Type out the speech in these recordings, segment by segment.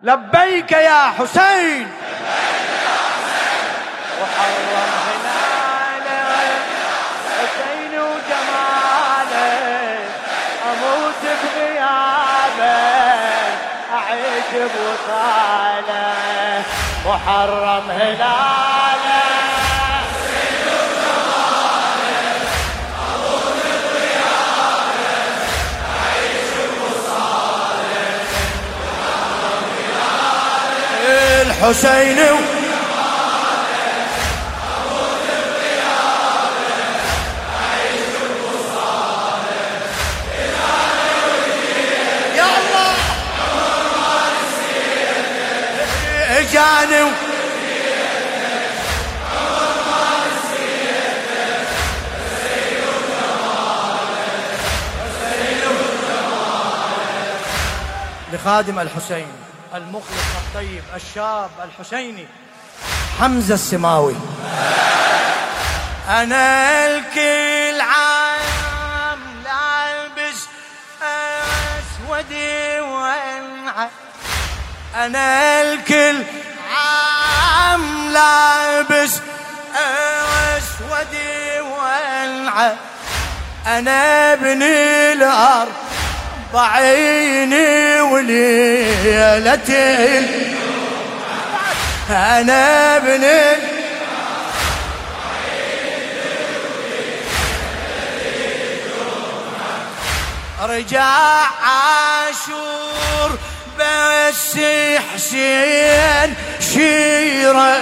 لبيك يا حسين وحرم هلاله حسين وجماله اموت بغيابه اعيش بوصاله وحرم هلاله حسين وجماله اموت بغيابه اعيش بوصاله وحرم هلاله الحسين جاني لخادم الحسين المخلص الطيب الشاب الحسيني حمزة السماوي. أنا الكل عام لابس أسود وانعى أنا الكل عام لابس أسود وانعى أنا ابن الأربعين وليلة أنا ابن رجع عاشور بس حسين شيره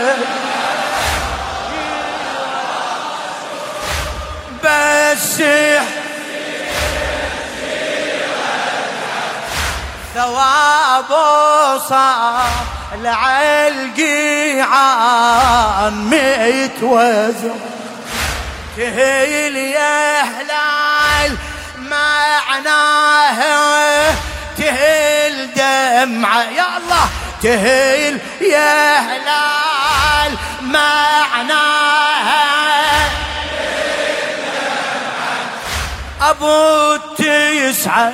بس ثواب صالع القيعان متوزن تهيل يا هلال معناها تهيل دمعة يا الله تهيل يا هلال معناها أبو تسعة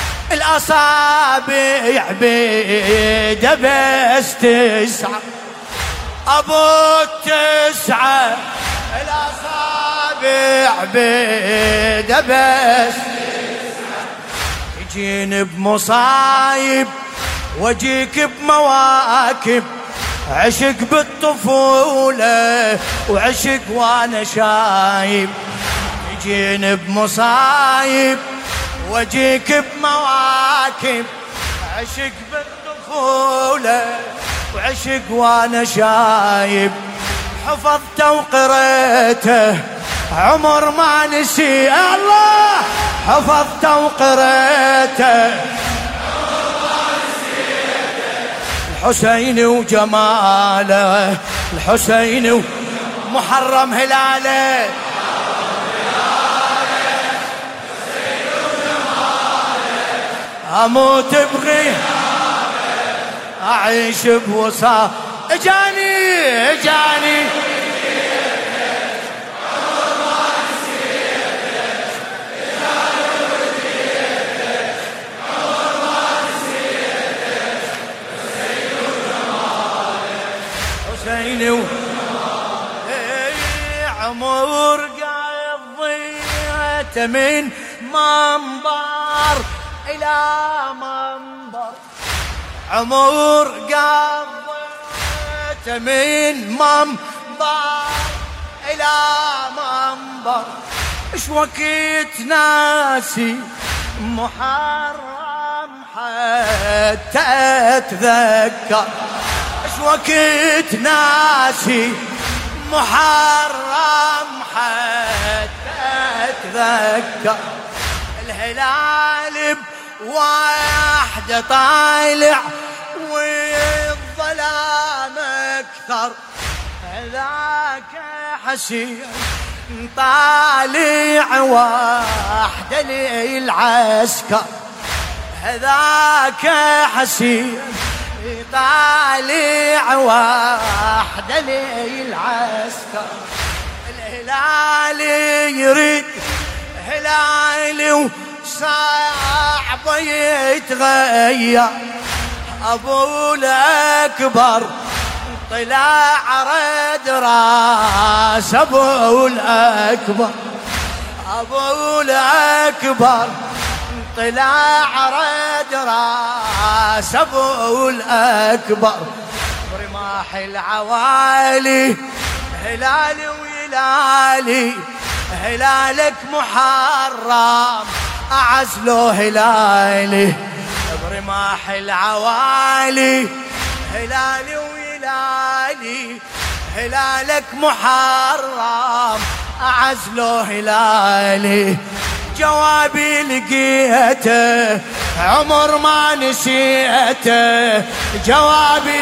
الأصابع بيده بس تسعة أبو تسعة الأصابع بيده بس تجين بمصايب واجيك بمواكب عشق بالطفولة وعشق وانا شايب تجين بمصايب واجيك بمواكب عشق بالطفولة وعشق وانا شايب حفظته وقريته عمر ما نسي الله حفظته وقريته الحسين وجماله الحسين ومحرم هلاله اموت بغي اعيش بوصال اجاني حسين عمر قضيته من منبر إلى منبر عمر قضيته من منبر إلى منبر إيش وقت ناسي محرم حتى أتذكر إيش وقت ناسي محرم حتى أتذكر الهلال بواحدة طالع والظلام أكثر ذاك حسين طالع واحدة للعسكر هذاك حسين طالع واحدة للعسكر الهلال يريد هلالي وصعب يتغير أبو الأكبر طلع رد راس أبو الأكبر، أبو الأكبر طلع رد راس أبو الأكبر. برماح العوالي هلالي ويلالي، هلالك محرم أعزله هلالي. برماح العوالي هلالي ويلالي، هلالك محرم أعزله هلالي. جوابي لقيته عمر ما نسيته، جوابي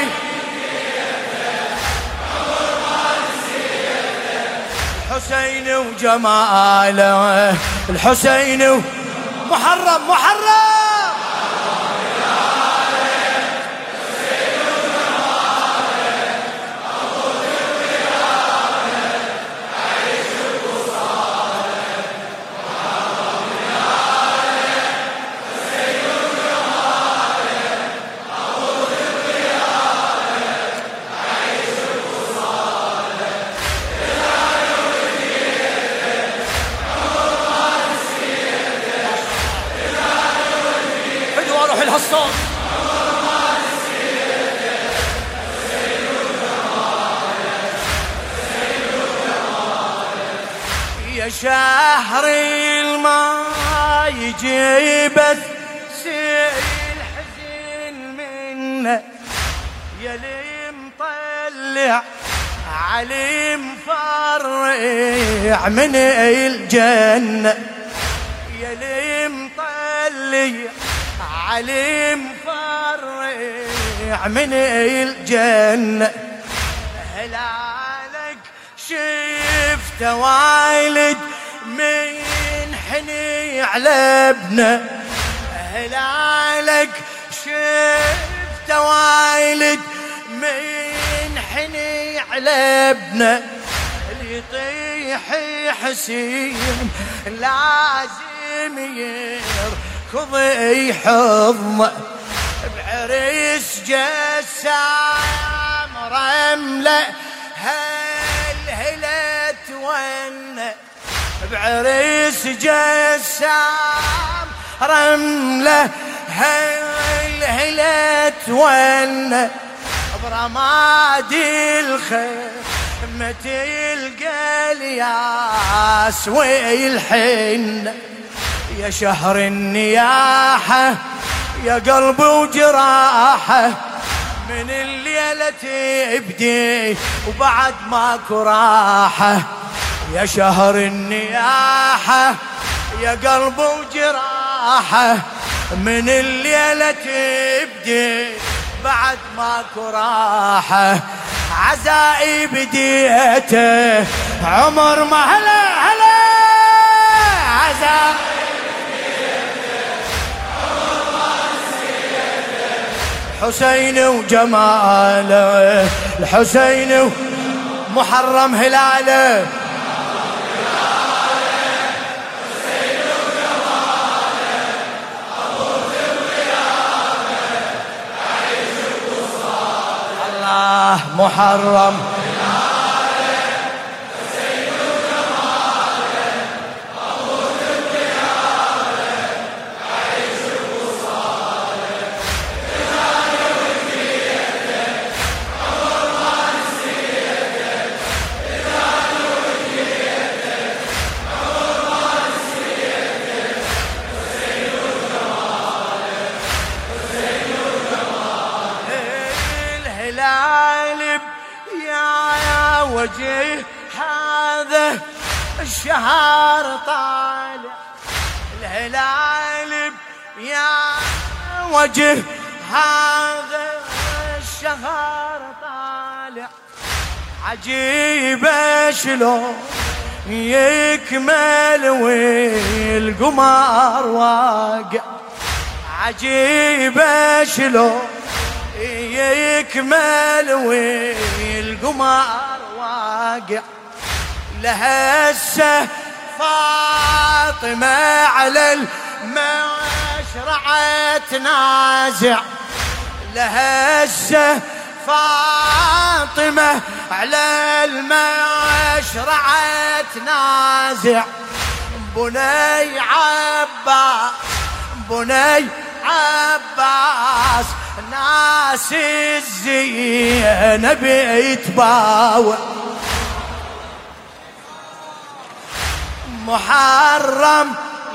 الحسين وجماله، الحسين محرم محرم الصوت. يا شهر الماء يجيبت سيل حزين منه، يا لي مطلع علي مفرع من الجنة، يا لي مطلع علي مفرع من الجنة. هلالك شفت والد من حني على ابنه، هلالك شفت والد من حني على ابنه. اللي يطيح حسين لازم يركض حضنه، بعرس جسام رمله هلهلت ونه، بعرس جسام رمله هلهلت ونه. برمادي الخيمة تلقى الياس والحنة، يا شهر النياحة يا قلب وجراحة، من الليلة تبدي وبعد ماكو راحة. يا شهر النياحة يا قلب وجراحة، من الليلة تبدي بعد ماكو راحة. عزائي بديته عمر ما هلا هلا، عزائي حسين وجماله، الحسين محرم هلاله، الله محرم وجه هذا الشهر طالع، الهلال يا وجه هذا الشهر طالع. عجيب شلون يكمل والقمر واقع، عجيب شلون يكمل والقمر واقع. لهسه فاطمة على المشرعة تنازع، لهسه فاطمة على المشرعة تنازع. بني عباس بني عباس ناس الزينب يتباوع. محرم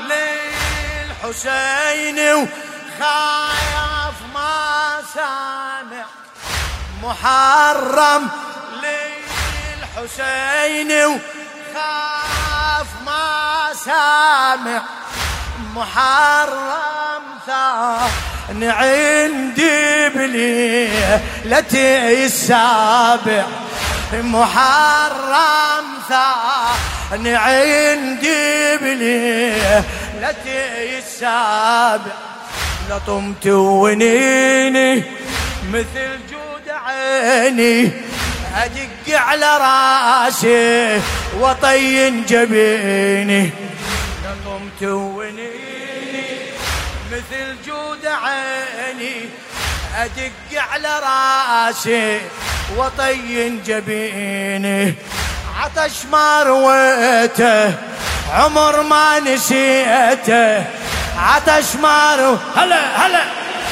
للحسين وخايف ما سامع. محرم للحسين وخاف ما سامع. محرم ثاني عندي بليلتي السابع. محرم ثاني عندي بليلتي السابع. لطمت ونيني مثل جود عيني أدق على راسي وطين جبيني. لطمت ونيني مثل جود عيني أدق على راسي وطين جبيني. عطش ما رويته عمر ما نسيته. عطش ما هلا هلا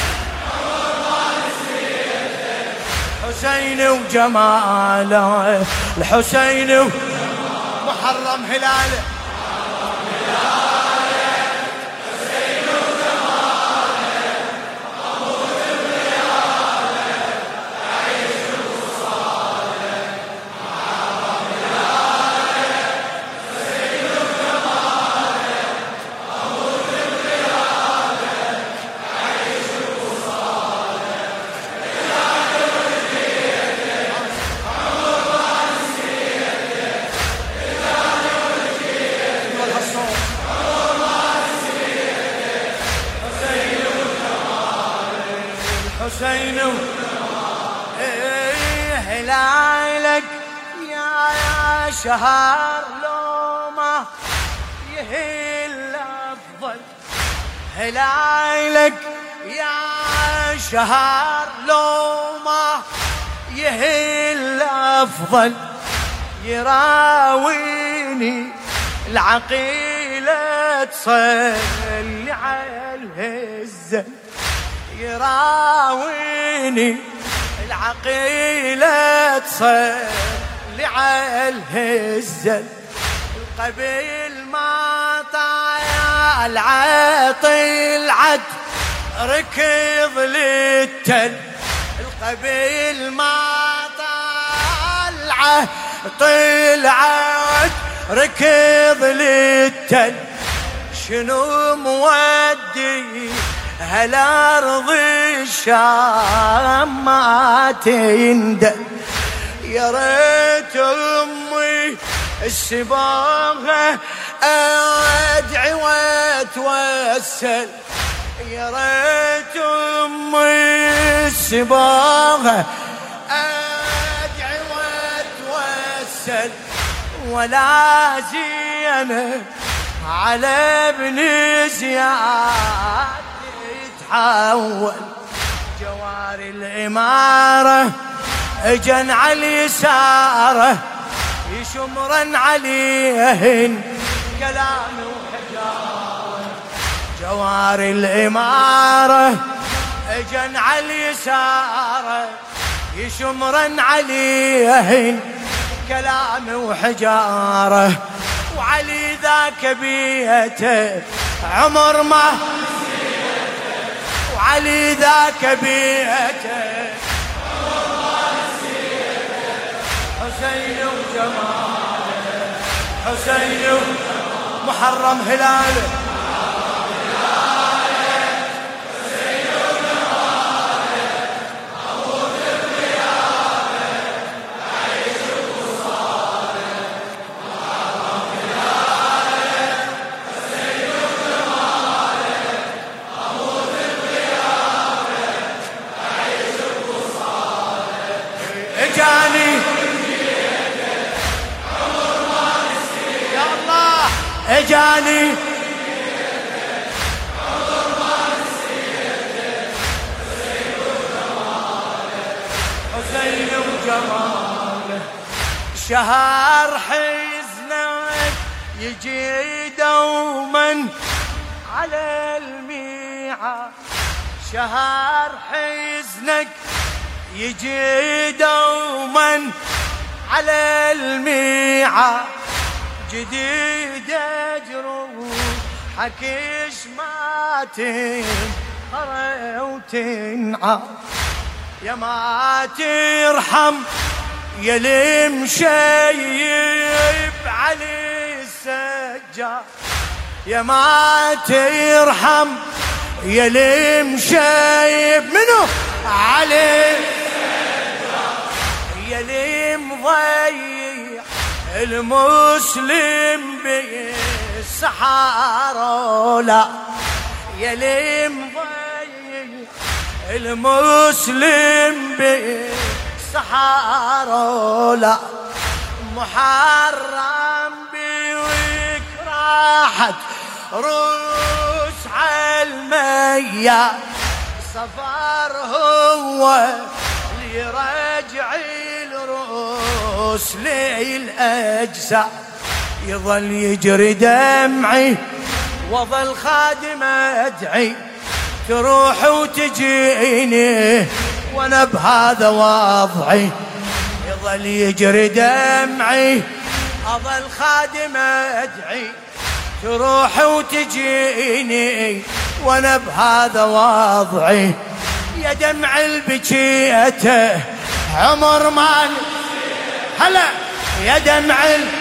الحسين وجماله. الحسين محرم هلاله. حسين هلالك يا شهر لو ما يهل أفضل. هلالك يا شهر لو ما يهل أفضل. يراويني العقيلة تصلي على الهزة. يراويني العقيلة تصلي على الهزة. القبيل ما طال طلعت ركض للتل. القبيل ما طلعت ركض للتل. شنو مودي هالارض الشام ما تندل. يا ريت امي السباغه ادعي واتوسل. يا ريت امي السباغه ادعي واتوسل. ولا زينب على ابن زياد تحول. جواري الإمارة اجن على اليساره يشمرن عليهن كلام وحجاره. جواري الإمارة اجن على اليساره يشمرن عليهن كلام وحجاره. وعلي ذاك بيته عمر ما. وعلي ذاك بيته عمر ما نسيته. حسين وجماله. حسين محرم هلاله. اجاني يا الله اجاني حسين وجماله. شهر حزنك يجي دوما على الميعاد، شهر حزنك يجي دوما على الميعاد، جديدة جروحك ما تنقرى وتنعاد، يا ما ترحم يا المشيب علي السجاد، يا ما ترحم يا المشيب منو علي السجاد، يا المضيع المسلم بالسحارة لا، يا المضيع المسلم بالسحارة لا، محرم بيك راحت روس عالمية، سفر هو ليرجع الروس للأجزاء، يظل يجري دمعي وظل خادم أدعي، تروح وتجيني وانا بهذا وضعي، يظل يجري دمعي اظل خادم ادعي، تروح وتجيني وانا بهذا وضعي، يا دمع البكيته عمر ما هلا، يا دمع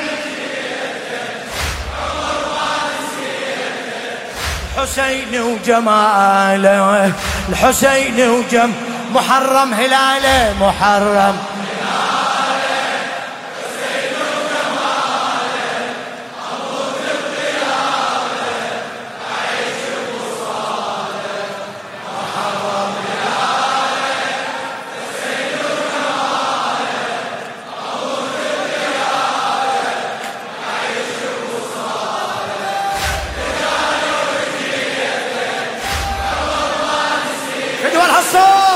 الحسين وجماله، الحسين وجم محرم هلاله، محرم هلاله، حسين وجماله، أبوك بخياله، أعيش بوصاله، محرم هلاله، حسين وجماله، أبوك بخياله، أعيش بوصاله، فدوى الحصان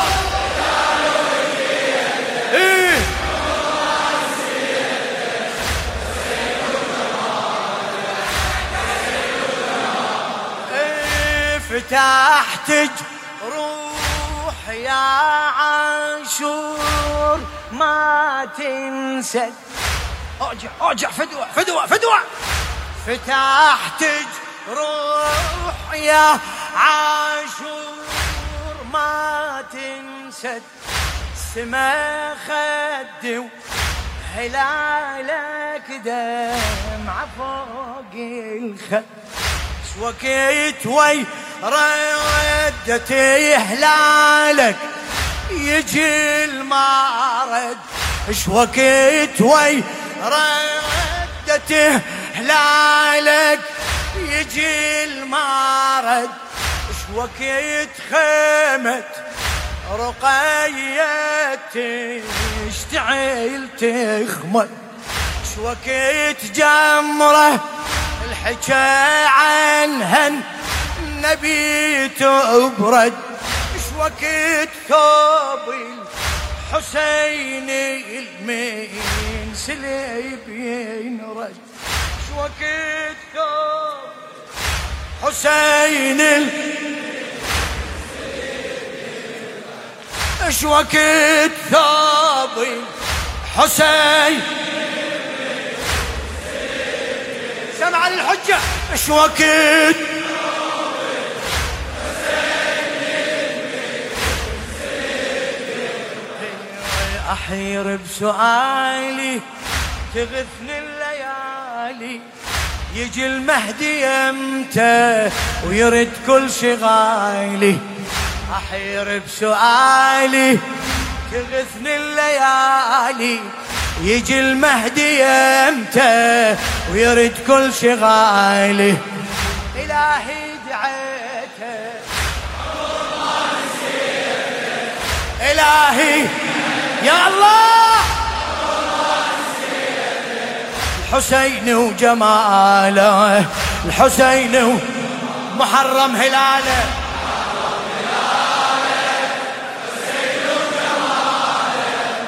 فتحت روح يا عاشور ما تنسى، اوجع فدوى فدوى فدوى، فتحت روح يا عاشور ما تنسى، سما خدي هلالك دمع فوق الخد، شوكيت وي ردتي هلالك يجي المارد، شوكيت وي ردتي هلالك يجي المارد، شوكيت خيمت رقية تشتعل تخمد، شوكيت جمره الحكى عنها النبي تبرد، شوكيت ثوب الحسين المين سليب ينرد، شوكيت ثوب حسين شوكيت ثوب حسين سمع الحجة، شوكيت أحير بسؤالي تغثني الليالي، يجي المهدي يمتى ويرد كل شغالي، أحير بسؤالي تغثني الليالي، يجي المهدي يمتى ويرد كل شغالي، إلهي دعيته إلهي يا الله، الحسين وجماله، الحسين ومحرم هلاله،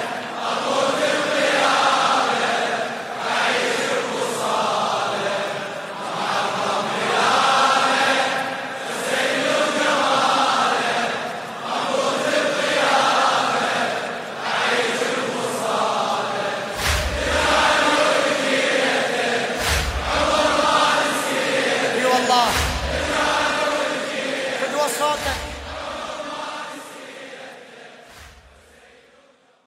والله.